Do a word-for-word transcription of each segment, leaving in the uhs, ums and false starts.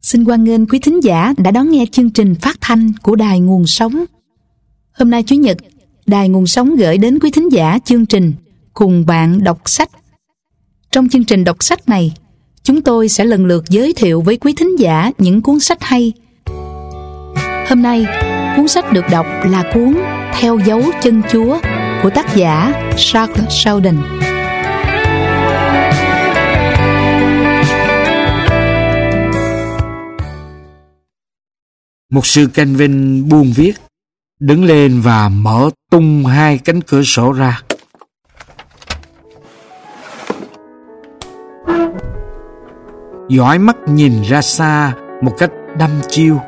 Xin hoan nghênh quý thính giả đã đón nghe chương trình phát thanh của Đài Nguồn Sống. Hôm nay Chủ nhật, Đài Nguồn Sống gửi đến quý thính giả chương trình Cùng Bạn Đọc Sách. Trong chương trình đọc sách này, chúng tôi sẽ lần lượt giới thiệu với quý thính giả những cuốn sách hay. Hôm nay, cuốn sách được đọc là cuốn Theo Dấu Chân Chúa của tác giả Charles Sheldon. Mục sư Calvin buông viết, đứng lên và mở tung hai cánh cửa sổ ra. Dõi mắt nhìn ra xa một cách đăm chiêu.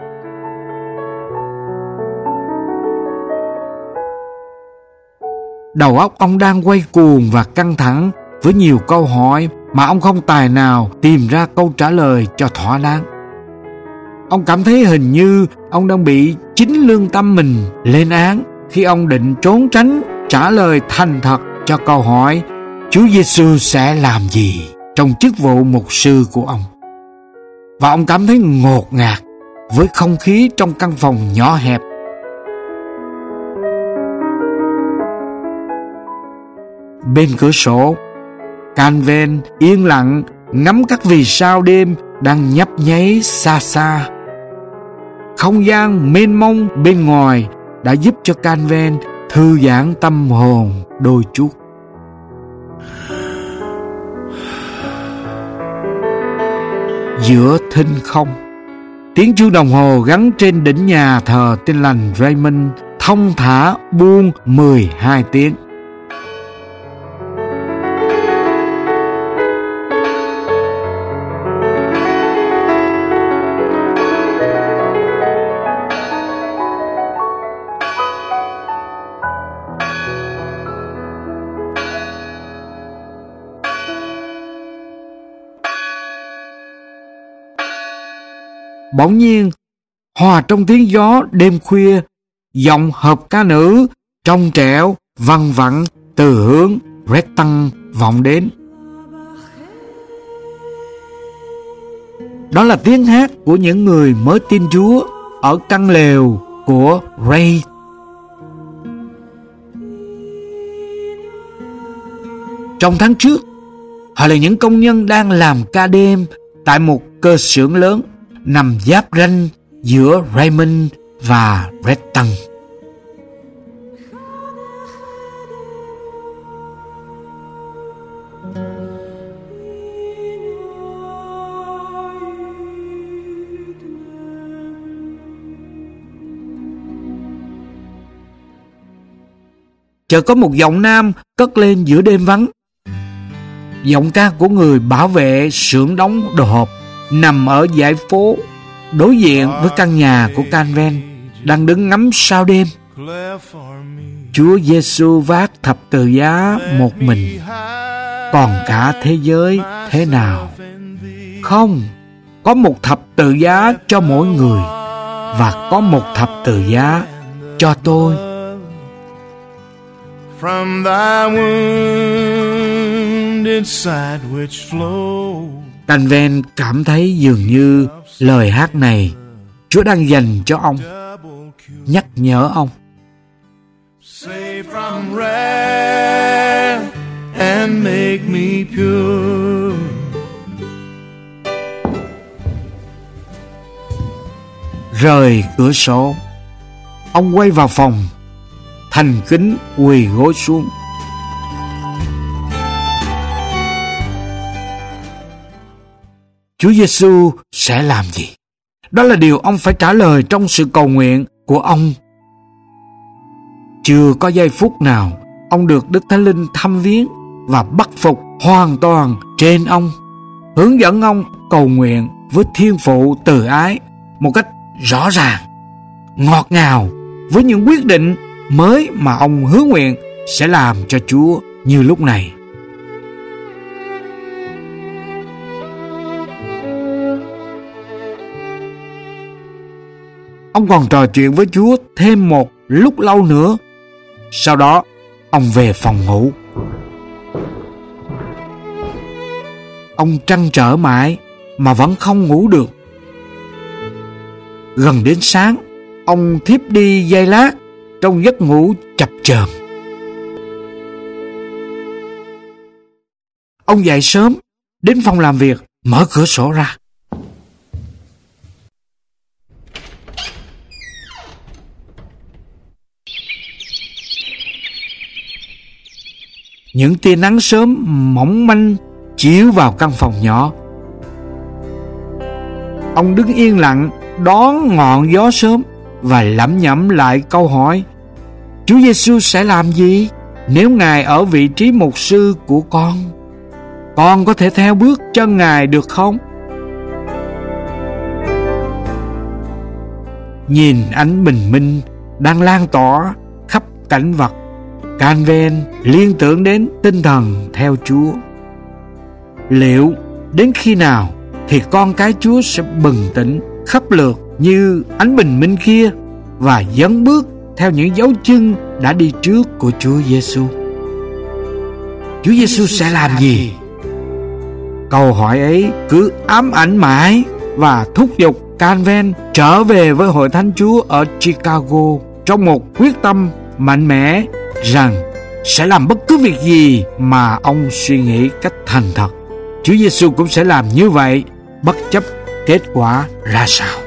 Đầu óc ông đang quay cuồng và căng thẳng với nhiều câu hỏi mà ông không tài nào tìm ra câu trả lời cho thỏa đáng. Ông cảm thấy hình như ông đang bị chính lương tâm mình lên án khi ông định trốn tránh trả lời thành thật cho câu hỏi Chúa Giêsu sẽ làm gì trong chức vụ mục sư của ông. Và ông cảm thấy ngột ngạt với không khí trong căn phòng nhỏ hẹp. Bên cửa sổ, Calvin yên lặng ngắm các vì sao đêm đang nhấp nháy xa xa. Không gian mênh mông bên ngoài đã giúp cho Calvin thư giãn tâm hồn đôi chút. Giữa thinh không, tiếng chuông đồng hồ gắn trên đỉnh nhà thờ Tin Lành Raymond thong thả buông mười hai tiếng. Bỗng nhiên, hòa trong tiếng gió đêm khuya, giọng hợp ca nữ trong trẻo văng vẳng từ hướng Red Tăng vọng đến. Đó là tiếng hát của những người mới tin Chúa ở căn lều của Ray. Trong tháng trước, họ là những công nhân đang làm ca đêm tại một cơ xưởng lớn nằm giáp ranh giữa Raymond và Red Tăng. Chợt có một giọng nam cất lên giữa đêm vắng. Giọng ca của người bảo vệ xưởng đóng đồ hộp nằm ở dãy phố đối diện với căn nhà của Calvin đang đứng ngắm sao đêm. Chúa Giêsu vác thập tự giá một mình, còn cả thế giới thế nào? Không, có một thập tự giá cho mỗi người, và có một thập tự giá cho tôi. From thy wounded side which flow. Calvin cảm thấy dường như lời hát này Chúa đang dành cho ông, nhắc nhở ông. Save from wrath and make me pure. Rời cửa sổ, ông quay vào phòng, thành kính quỳ gối xuống. Chúa Giêsu sẽ làm gì? Đó là điều ông phải trả lời trong sự cầu nguyện của ông. Chưa có giây phút nào ông được Đức Thánh Linh thăm viếng và bắt phục hoàn toàn trên ông, hướng dẫn ông cầu nguyện với Thiên Phụ từ ái một cách rõ ràng, ngọt ngào, với những quyết định mới mà ông hứa nguyện sẽ làm cho Chúa như lúc này. Ông còn trò chuyện với Chúa thêm một lúc lâu nữa. Sau đó, ông về phòng ngủ. Ông trăn trở mãi mà vẫn không ngủ được. Gần đến sáng, ông thiếp đi giây lát trong giấc ngủ chập chờn. Ông dậy sớm, đến phòng làm việc, mở cửa sổ ra. Những tia nắng sớm mỏng manh chiếu vào căn phòng nhỏ. Ông đứng yên lặng đón ngọn gió sớm và lẩm nhẩm lại câu hỏi: Chúa Giêsu sẽ làm gì nếu Ngài ở vị trí mục sư của con? Con có thể theo bước chân Ngài được không? Nhìn ánh bình minh đang lan tỏa khắp cảnh vật, Calvin liên tưởng đến tinh thần theo Chúa. Liệu đến khi nào thì con cái Chúa sẽ bừng tỉnh khắp lượt như ánh bình minh kia và dấn bước theo những dấu chân đã đi trước của Chúa Giêsu? Chúa Giêsu sẽ làm gì? Câu hỏi ấy cứ ám ảnh mãi và thúc giục Calvin trở về với Hội Thánh Chúa ở Chicago trong một quyết tâm mạnh mẽ rằng sẽ làm bất cứ việc gì mà ông suy nghĩ cách thành thật. Chúa Giêsu cũng sẽ làm như vậy bất chấp kết quả ra sao.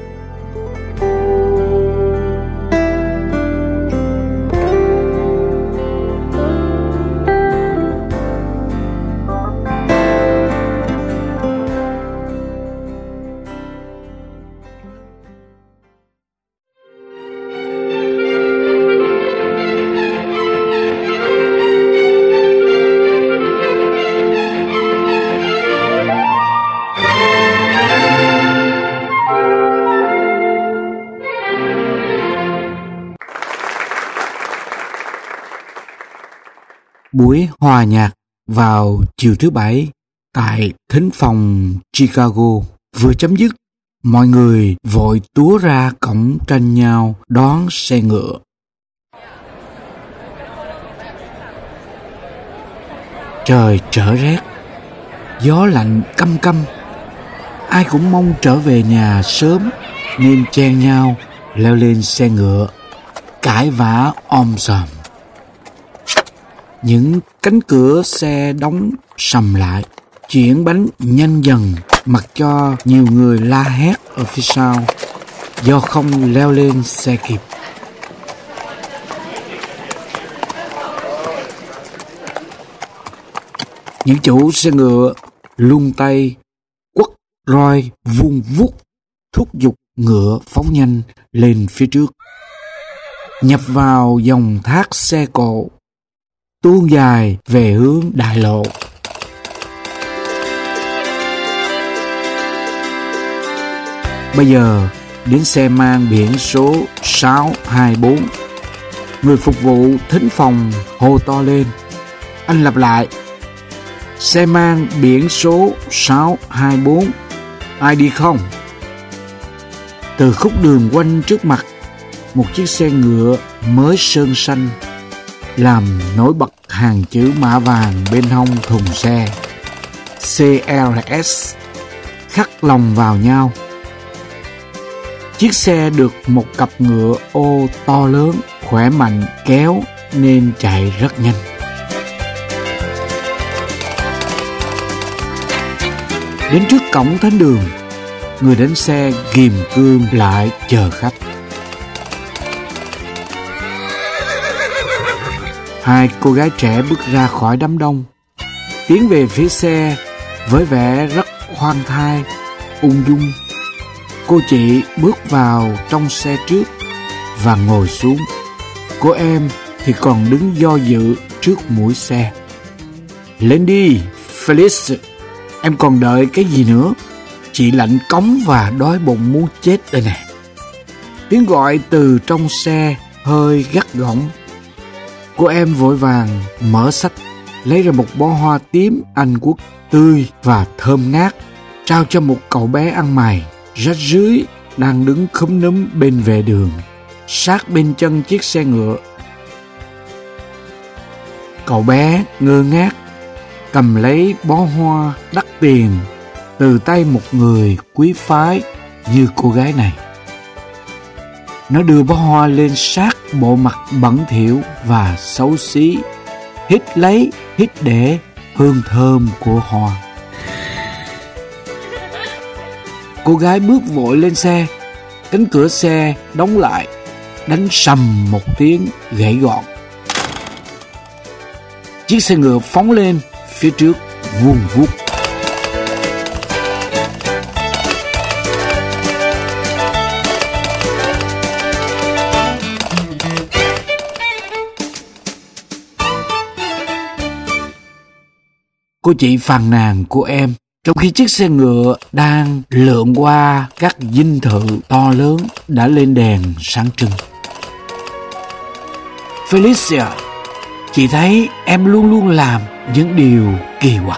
Buổi hòa nhạc vào chiều thứ Bảy tại thính phòng Chicago vừa chấm dứt, mọi người vội túa ra cổng tranh nhau đón xe ngựa. Trời trở rét, gió lạnh căm căm. Ai cũng mong trở về nhà sớm nên chen nhau leo lên xe ngựa, cãi vã om sòm. Những cánh cửa xe đóng sầm lại, chuyển bánh nhanh dần, mặc cho nhiều người la hét ở phía sau do không leo lên xe kịp. Những chủ xe ngựa lung tay, quất roi vung vút, thúc giục ngựa phóng nhanh lên phía trước, nhập vào dòng thác xe cộ tuôn dài về hướng đại lộ. Bây giờ đến xe mang biển số sáu hai bốn. Người phục vụ thính phòng hô to lên. Anh lặp lại: xe mang biển số sáu hai bốn, ai đi không? Từ khúc đường quanh trước mặt, một chiếc xe ngựa mới sơn xanh làm nổi bật hàng chữ mã vàng bên hông thùng xe xê lờ ét khắc lòng vào nhau. Chiếc xe được một cặp ngựa ô to lớn khỏe mạnh kéo nên chạy rất nhanh. Đến trước cổng thánh đường, người đánh xe ghim cương lại chờ khách. Hai cô gái trẻ bước ra khỏi đám đông, tiến về phía xe với vẻ rất khoan thai, ung dung. Cô chị bước vào trong xe trước và ngồi xuống. Cô em thì còn đứng do dự trước mũi xe. Lên đi, Phyllis, em còn đợi cái gì nữa? Chị lạnh cống và đói bụng muốn chết đây nè. Tiếng gọi từ trong xe hơi gắt gỏng. Cô em vội vàng mở xách, lấy ra một bó hoa tím Anh Quốc tươi và thơm ngát, trao cho một cậu bé ăn mày rách rưới đang đứng khúm núm bên vệ đường, sát bên chân chiếc xe ngựa. Cậu bé ngơ ngác cầm lấy bó hoa đắt tiền từ tay một người quý phái như cô gái này. Nó đưa bó hoa lên sát bộ mặt bẩn thỉu và xấu xí, hít lấy, hít để hương thơm của hoa. Cô gái bước vội lên xe. Cánh cửa xe đóng lại, đánh sầm một tiếng gãy gọn. Chiếc xe ngựa phóng lên phía trước vun vút. Cô chị phàn nàn của em trong khi chiếc xe ngựa đang lượn qua các dinh thự to lớn đã lên đèn sáng trưng. Felicia, chị thấy em luôn luôn làm những điều kỳ quặc.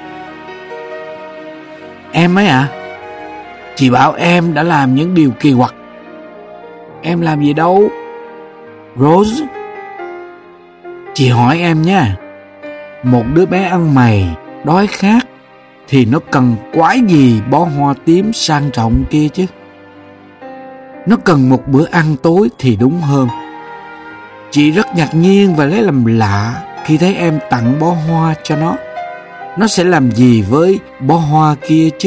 Em ấy à? Chị bảo em đã làm những điều kỳ quặc. Em làm gì đâu? Rose, chị hỏi em nha. Một đứa bé ăn mày, đói khát thì nó cần quái gì bó hoa tím sang trọng kia chứ? Nó cần một bữa ăn tối thì đúng hơn. Chị rất ngạc nhiên và lấy làm lạ khi thấy em tặng bó hoa cho nó. Nó sẽ làm gì với bó hoa kia chứ?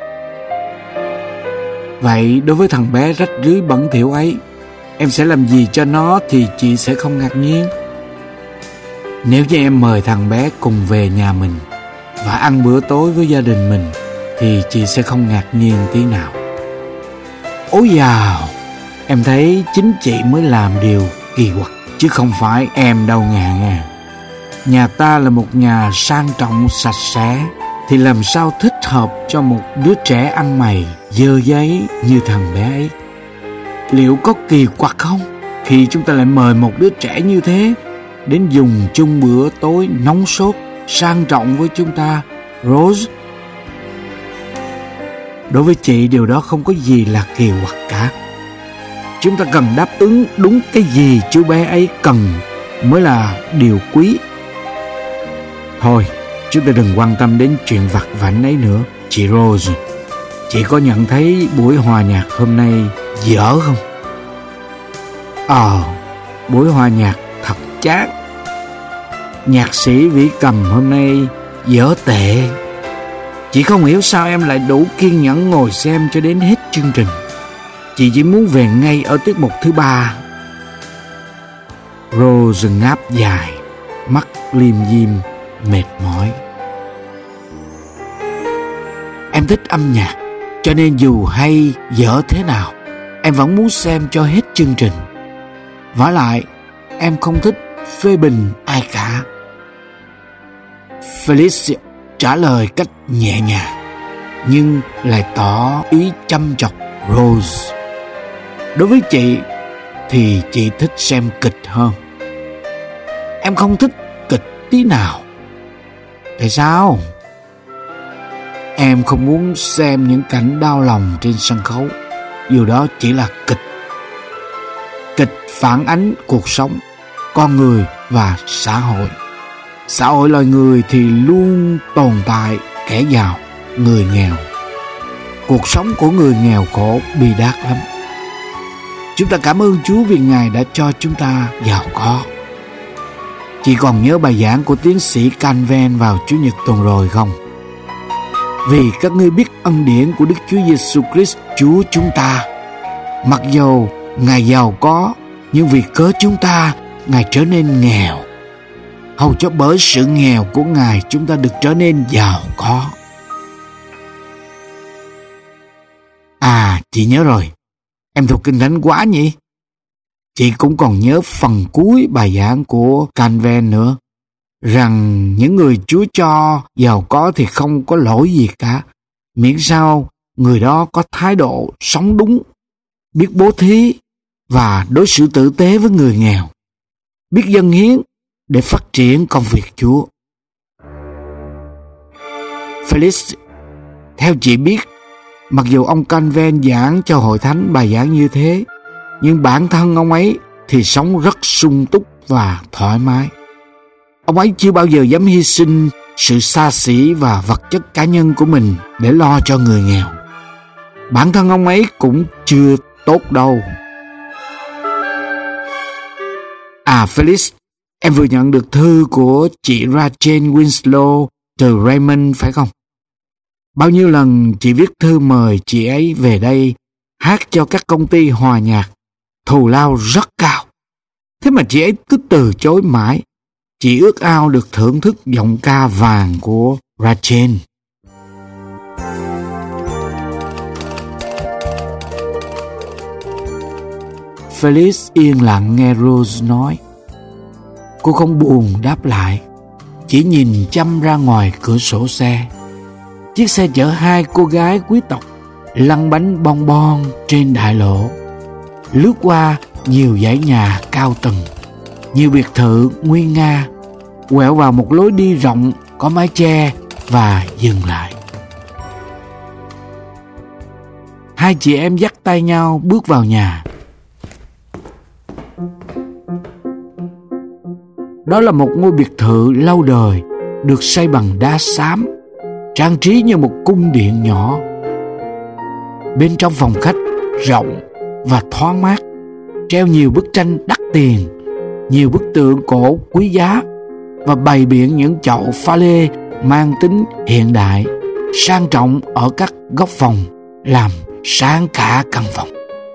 Vậy đối với thằng bé rách rưới bẩn thỉu ấy, em sẽ làm gì cho nó thì chị sẽ không ngạc nhiên. Nếu như em mời thằng bé cùng về nhà mình và ăn bữa tối với gia đình mình thì chị sẽ không ngạc nhiên tí nào. Ôi dào, em thấy chính chị mới làm điều kỳ quặc chứ không phải em đâu ngà ngà. Nhà ta là một nhà sang trọng sạch sẽ thì làm sao thích hợp cho một đứa trẻ ăn mày dơ giấy như thằng bé ấy. Liệu có kỳ quặc không khi chúng ta lại mời một đứa trẻ như thế đến dùng chung bữa tối nóng sốt sang trọng với chúng ta, Rose? Đối với chị, điều đó không có gì là kỳ quặc cả. Chúng ta cần đáp ứng đúng cái gì chú bé ấy cần mới là điều quý. Thôi, chúng ta đừng quan tâm đến chuyện vặt vãnh ấy nữa. Chị Rose, chị có nhận thấy buổi hòa nhạc hôm nay dở không? Ờ, buổi hòa nhạc thật chát. Nhạc sĩ Vĩ Cầm hôm nay dở tệ. Chị không hiểu sao em lại đủ kiên nhẫn ngồi xem cho đến hết chương trình. Chị chỉ muốn về ngay ở tiết mục thứ ba. Rose ngáp dài, mắt liêm diêm, mệt mỏi. Em thích âm nhạc, cho nên dù hay dở thế nào, em vẫn muốn xem cho hết chương trình. Vả lại, em không thích phê bình ai cả. Felicia trả lời cách nhẹ nhàng nhưng lại tỏ ý chăm chọc Rose. Đối với chị thì chị thích xem kịch hơn. Em không thích kịch tí nào. Tại sao? Em không muốn xem những cảnh đau lòng trên sân khấu, dù đó chỉ là kịch. Kịch phản ánh cuộc sống, con người và xã hội. Xã hội loài người thì luôn tồn tại kẻ giàu, người nghèo. Cuộc sống của người nghèo khổ bi đát lắm. Chúng ta cảm ơn Chúa vì Ngài đã cho chúng ta giàu có. Chị còn nhớ bài giảng của tiến sĩ Calvin vào Chủ nhật tuần rồi không? Vì các ngươi biết ân điển của Đức Chúa Giêsu Christ Chúa chúng ta, mặc dầu Ngài giàu có, nhưng vì cớ chúng ta, Ngài trở nên nghèo, hầu cho bởi sự nghèo của Ngài chúng ta được trở nên giàu có. À, chị nhớ rồi. Em thuộc Kinh Thánh quá nhỉ? Chị cũng còn nhớ phần cuối bài giảng của Calvin nữa, rằng những người Chúa cho giàu có thì không có lỗi gì cả, miễn sao người đó có thái độ sống đúng, biết bố thí và đối xử tử tế với người nghèo, biết dâng hiến để phát triển công việc Chúa. Felix, theo chị biết, mặc dù ông Calvin giảng cho hội thánh bài giảng như thế, nhưng bản thân ông ấy thì sống rất sung túc và thoải mái. Ông ấy chưa bao giờ dám hy sinh sự xa xỉ và vật chất cá nhân của mình để lo cho người nghèo. Bản thân ông ấy cũng chưa tốt đâu. À Felix, em vừa nhận được thư của chị Rachel Winslow từ Raymond phải không? Bao nhiêu lần chị viết thư mời chị ấy về đây hát cho các công ty hòa nhạc, thù lao rất cao. Thế mà chị ấy cứ từ chối mãi. Chị ước ao được thưởng thức giọng ca vàng của Rachel. Felix yên lặng nghe Rose nói. Cô không buồn đáp lại, chỉ nhìn chăm ra ngoài cửa sổ xe. Chiếc xe chở hai cô gái quý tộc lăn bánh bon bon trên đại lộ, lướt qua nhiều dãy nhà cao tầng, nhiều biệt thự nguy nga, quẹo vào một lối đi rộng có mái che và dừng lại. Hai chị em dắt tay nhau bước vào nhà. Đó là một ngôi biệt thự lâu đời, được xây bằng đá xám, trang trí như một cung điện nhỏ. Bên trong phòng khách rộng và thoáng mát, treo nhiều bức tranh đắt tiền, nhiều bức tượng cổ quý giá và bày biện những chậu pha lê mang tính hiện đại, sang trọng ở các góc phòng, làm sáng cả căn phòng.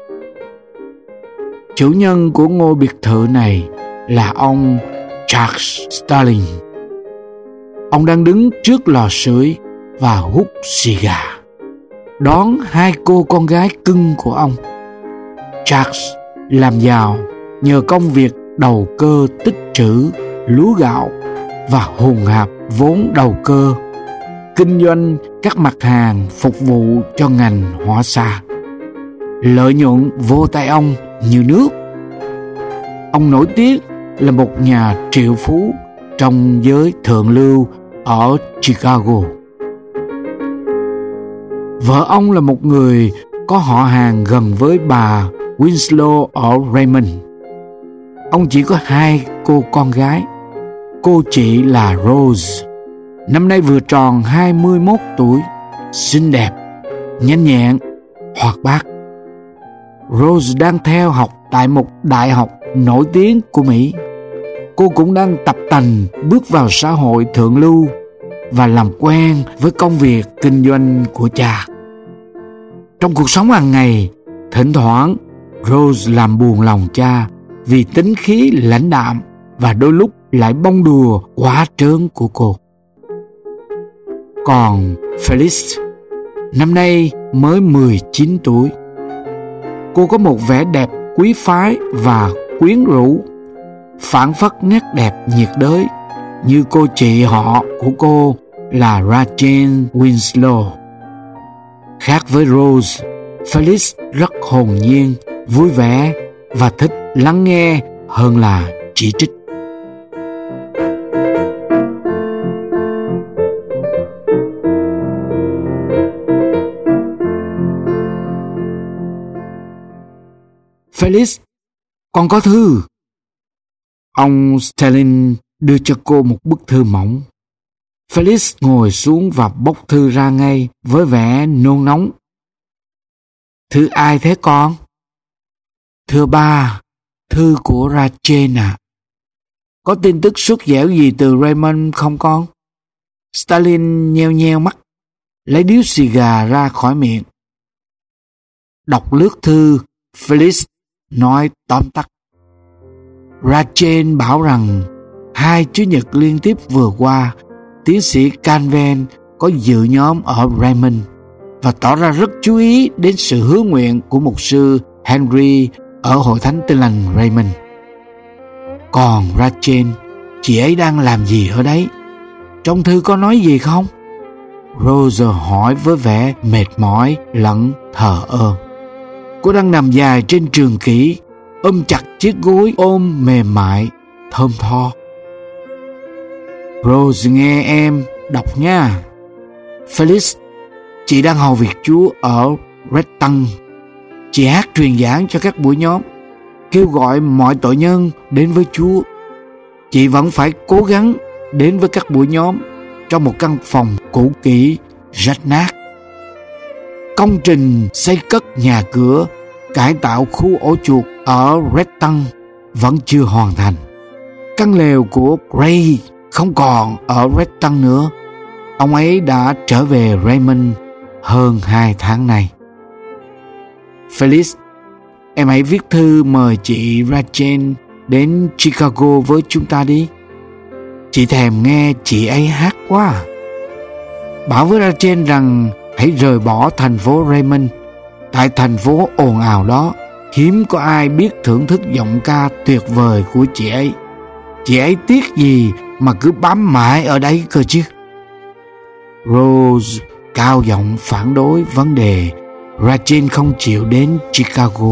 Chủ nhân của ngôi biệt thự này là ông Charles Starling. Ông đang đứng trước lò sưởi và hút xì gà, đón hai cô con gái cưng của ông. Charles làm giàu nhờ công việc đầu cơ tích trữ lúa gạo và hùn hạp vốn đầu cơ, kinh doanh các mặt hàng phục vụ cho ngành hỏa xa. Lợi nhuận vô tay ông như nước. Ông nổi tiếng là một nhà triệu phú trong giới thượng lưu ở Chicago. Vợ ông là một người có họ hàng gần với bà Winslow ở Raymond. Ông chỉ có hai cô con gái. Cô chị là Rose, năm nay vừa tròn hai mươi mốt tuổi, xinh đẹp, nhanh nhẹn, hoạt bát. Rose đang theo học tại một đại học nổi tiếng của Mỹ. Cô cũng đang tập tành bước vào xã hội thượng lưu và làm quen với công việc kinh doanh của cha. Trong cuộc sống hàng ngày, thỉnh thoảng Rose làm buồn lòng cha vì tính khí lãnh đạm và đôi lúc lại bông đùa quá trớn của cô. Còn Felix, năm nay mới mười chín tuổi. Cô có một vẻ đẹp quý phái và quyến rũ, phảng phất nét đẹp nhiệt đới như cô chị họ của cô là Rachel Winslow. Khác với Rose, Felix rất hồn nhiên, vui vẻ và thích lắng nghe hơn là chỉ trích. Felix, con có thư. Ông Sterling đưa cho cô một bức thư mỏng. Felix ngồi xuống và bốc thư ra ngay với vẻ nôn nóng. Thư ai thế con? Thưa ba, thư của Rachel ạ. À. Có tin tức sốt dẻo gì từ Raymond không con? Stalin nheo nheo mắt, lấy điếu xì gà ra khỏi miệng. Đọc lướt thư, Felix nói tóm tắt. Rachel bảo rằng hai Chủ nhật liên tiếp vừa qua, tiến sĩ Canven có dự nhóm ở Raymond và tỏ ra rất chú ý đến sự hứa nguyện của mục sư Henry ở Hội Thánh Tin Lành Raymond. Còn Rachel, chị ấy đang làm gì ở đấy? Trong thư có nói gì không? Rose hỏi với vẻ mệt mỏi lẫn thờ ơ. Cô đang nằm dài trên trường kỷ, ôm chặt chiếc gối ôm mềm mại, thơm tho. Rose nghe em đọc nha. Felix, chị đang hầu việc Chúa ở Redton. Chị hát truyền giảng cho các buổi nhóm, kêu gọi mọi tội nhân đến với Chúa. Chị vẫn phải cố gắng đến với các buổi nhóm trong một căn phòng cũ kỹ, rách nát. Công trình xây cất nhà cửa, cải tạo khu ổ chuột ở Redton vẫn chưa hoàn thành. Căn lều của Gray không còn ở Renton nữa. Ông ấy đã trở về Raymond hơn hai tháng nay. Felix, em hãy viết thư mời chị Rachel đến Chicago với chúng ta đi. Chị thèm nghe chị ấy hát quá. Bảo với Rachel rằng hãy rời bỏ thành phố Raymond. Tại thành phố ồn ào đó, hiếm có ai biết thưởng thức giọng ca tuyệt vời của chị ấy. Chị ấy tiếc gì mà cứ bám mãi ở đây cơ chứ. Rose cao giọng phản đối vấn đề Rachel không chịu đến Chicago.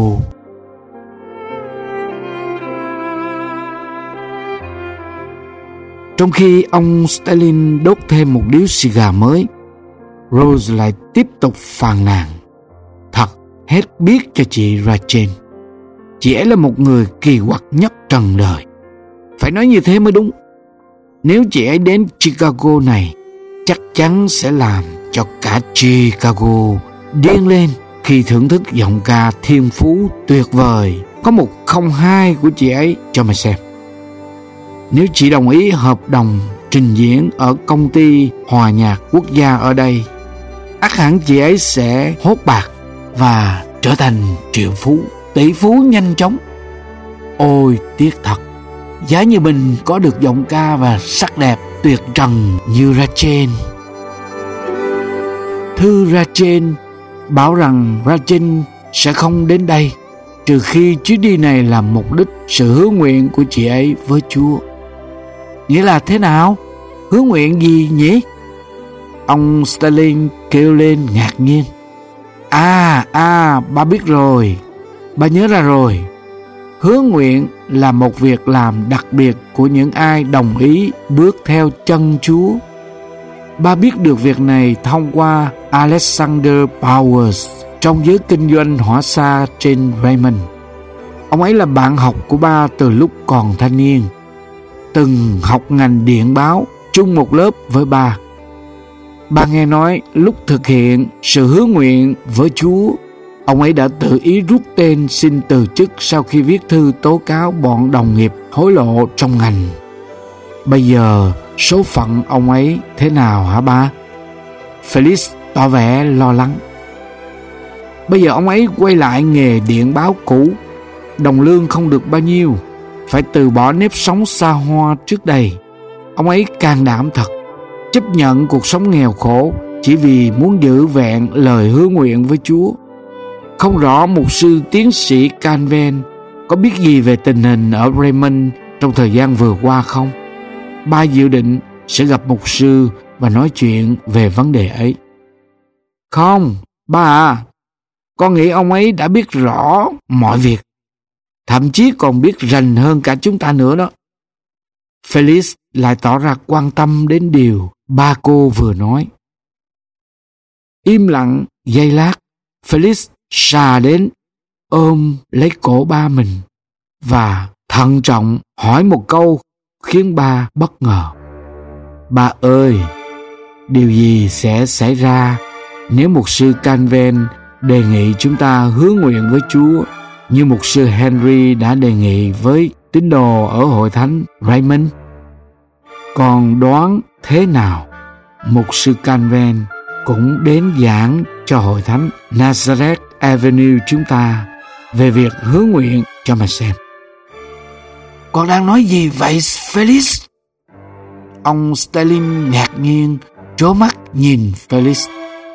Trong khi ông Stalin đốt thêm một điếu xì gà mới, Rose lại tiếp tục phàn nàn. Thật hết biết cho chị Rachel. Chị ấy là một người kỳ quặc nhất trần đời. Phải nói như thế mới đúng. Nếu chị ấy đến Chicago này, chắc chắn sẽ làm cho cả Chicago điên lên khi thưởng thức giọng ca thiên phú tuyệt vời có một không hai của chị ấy cho mà xem. Nếu chị đồng ý hợp đồng trình diễn ở công ty hòa nhạc quốc gia ở đây, ắt hẳn chị ấy sẽ hốt bạc và trở thành triệu phú, tỷ phú nhanh chóng. Ôi tiếc thật, giá như mình có được giọng ca và sắc đẹp tuyệt trần như Rachel. Thư Rachel bảo rằng Rachel sẽ không đến đây trừ khi chuyến đi này là mục đích sự hứa nguyện của chị ấy với Chúa. Nghĩa là thế nào? Hứa nguyện gì nhỉ? Ông Stalin kêu lên ngạc nhiên. À, à, ba biết rồi. Ba nhớ ra rồi. Hứa nguyện là một việc làm đặc biệt của những ai đồng ý bước theo chân Chúa. Ba biết được việc này thông qua Alexander Powers trong giới kinh doanh hỏa xa trên Raymond. Ông ấy là bạn học của ba từ lúc còn thanh niên, từng học ngành điện báo chung một lớp với ba. Ba nghe nói lúc thực hiện sự hứa nguyện với Chúa, ông ấy đã tự ý rút tên xin từ chức sau khi viết thư tố cáo bọn đồng nghiệp hối lộ trong ngành. Bây giờ số phận ông ấy thế nào hả ba? Felix tỏ vẻ lo lắng. Bây giờ ông ấy quay lại nghề điện báo cũ. Đồng lương không được bao nhiêu, phải từ bỏ nếp sống xa hoa trước đây. Ông ấy can đảm thật, chấp nhận cuộc sống nghèo khổ chỉ vì muốn giữ vẹn lời hứa nguyện với Chúa. Không rõ mục sư tiến sĩ Canven có biết gì về tình hình ở Raymond trong thời gian vừa qua không? Ba dự định sẽ gặp mục sư và nói chuyện về vấn đề ấy. Không, ba à, con nghĩ ông ấy đã biết rõ mọi việc, thậm chí còn biết rành hơn cả chúng ta nữa đó. Felix lại tỏ ra quan tâm đến điều ba cô vừa nói. Im lặng giây lát, Felix xà đến ôm lấy cổ ba mình và thận trọng hỏi một câu khiến ba bất ngờ. Ba ơi, điều gì sẽ xảy ra nếu mục sư Canven đề nghị chúng ta hứa nguyện với Chúa như mục sư Henry đã đề nghị với tín đồ ở hội thánh Raymond? Còn đoán thế nào mục sư Canven cũng đến giảng cho hội thánh Nazareth Avenue chúng ta về việc hứa nguyện cho mà xem. Con đang nói gì vậy Felix? Ông Stalin ngạc nhiên trố mắt nhìn Felix.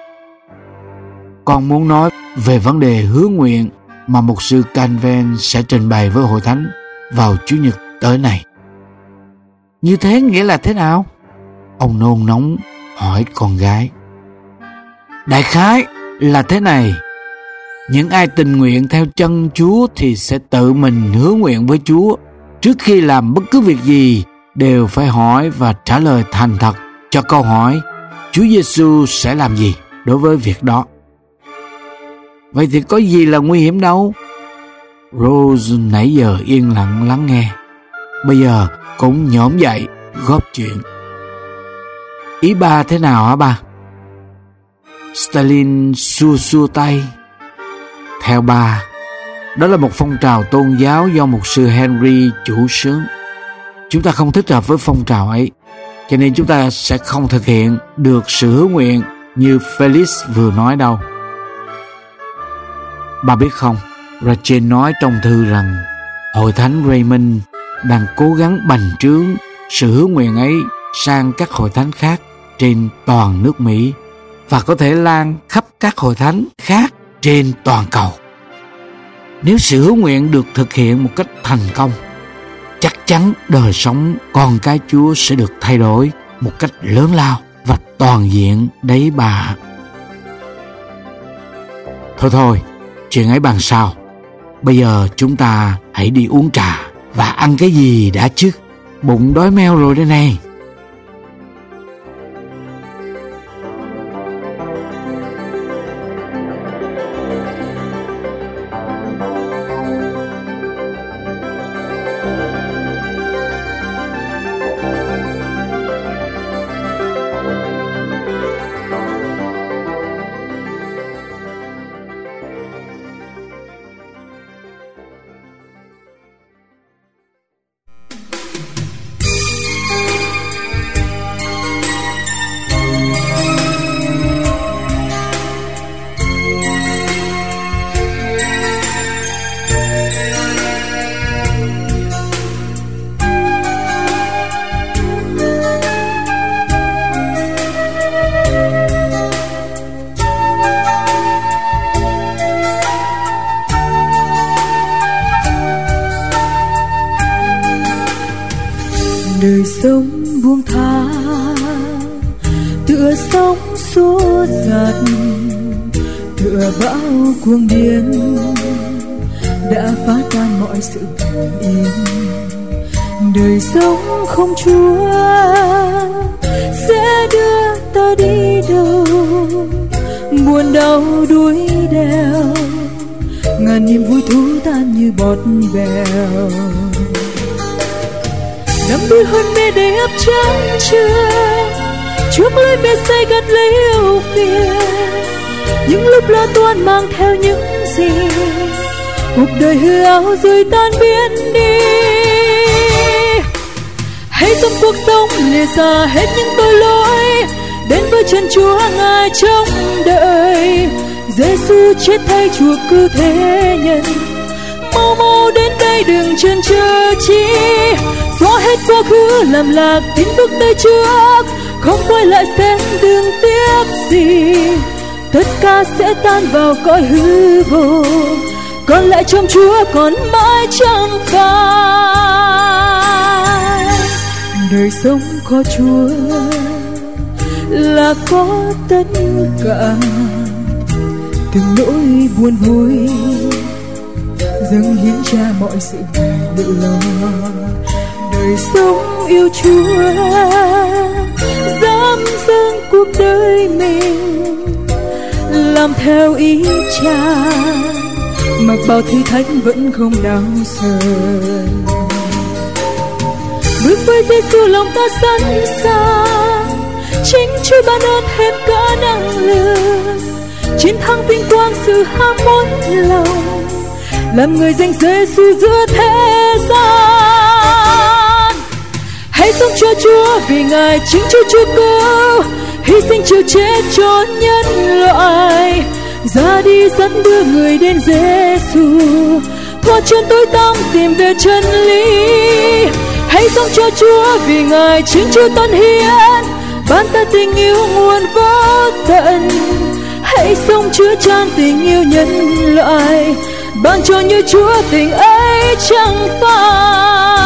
Con muốn nói về vấn đề hứa nguyện mà mục sư Canven sẽ trình bày với hội thánh vào Chủ nhật tới này. Như thế nghĩa là thế nào? Ông nôn nóng hỏi con gái. Đại khái là thế này. Những ai tình nguyện theo chân Chúa thì sẽ tự mình hứa nguyện với Chúa. Trước khi làm bất cứ việc gì đều phải hỏi và trả lời thành thật cho câu hỏi Chúa Giêsu sẽ làm gì đối với việc đó. Vậy thì có gì là nguy hiểm đâu? Rose nãy giờ yên lặng lắng nghe, bây giờ cũng nhổm dậy góp chuyện. Ý ba thế nào hả ba? Stalin xua xua tay. Theo ba, đó là một phong trào tôn giáo do mục sư Henry chủ xướng. chúng ta không thích hợp với phong trào ấy, cho nên chúng ta sẽ không thực hiện được sự hứa nguyện như Felix vừa nói đâu. Bà biết không, Rachel nói trong thư rằng Hội thánh Raymond đang cố gắng bành trướng sự hứa nguyện ấy sang các hội thánh khác trên toàn nước Mỹ và có thể lan khắp các hội thánh khác trên toàn cầu. Nếu sự hứa nguyện được thực hiện một cách thành công, chắc chắn đời sống con cái Chúa sẽ được thay đổi một cách lớn lao và toàn diện đấy bà. Thôi thôi, chuyện ấy bàn sau. Bây giờ chúng ta hãy đi uống trà và ăn cái gì đã chứ. Bụng đói meo rồi đây này. Đời sống buông tha tựa sóng xô dạt, tựa bão cuồng điên đã phá tan mọi sự bình yên. Đời sống không Chúa sẽ đưa ta đi đâu, buồn đau đuối đeo, ngàn niềm vui thú tan như bọt bèo. Đắm đuối hôn mê đầy ấp chán chường, chuốc lấy mê say gạt lấy ưu phiền. Những lúc lo toan mang theo những gì, cuộc đời hư ảo rồi tan biến đi. Hãy sống cuộc sống lìa xa hết những tội lỗi, đến với chân Chúa Ngài trông đợi. Giêsu chết thay chuộc cứu thế nhân, mau mau đến đây đừng chần chờ chi. Xóa hết quá khứ làm lạc tin bước tới trước, không quay lại xem đường tiếc gì. Tất cả sẽ tan vào cõi hư vô, còn lại trong Chúa còn mãi chẳng phai. Đời sống có Chúa là có tất cả, từng nỗi buồn vui dâng hiến Cha mọi sự liệu lo. Đời sống yêu Chúa dám dâng cuộc đời mình làm theo ý Cha, mặc bao thử thách vẫn không đau sờn. Bước với Giêsu lòng ta sẵn sàng, chính Chúa ban ơn thêm cả năng lượng, chiến thắng vinh quang sự ham muốn lòng, làm người danh Giêsu giữa thế gian. Hãy sống cho Chúa vì Ngài chính Chúa Chúa cứu, hy sinh chịu chết cho nhân loại, ra đi dẫn đưa người đến Giêsu, thoát chân tối tăm tìm về chân lý. Hãy sống cho Chúa vì Ngài chính Chúa tân hiến, ban ta tình yêu nguồn vô tận. Hãy sống chứa chan tình yêu nhân loại, ban cho như Chúa tình ấy chẳng phai.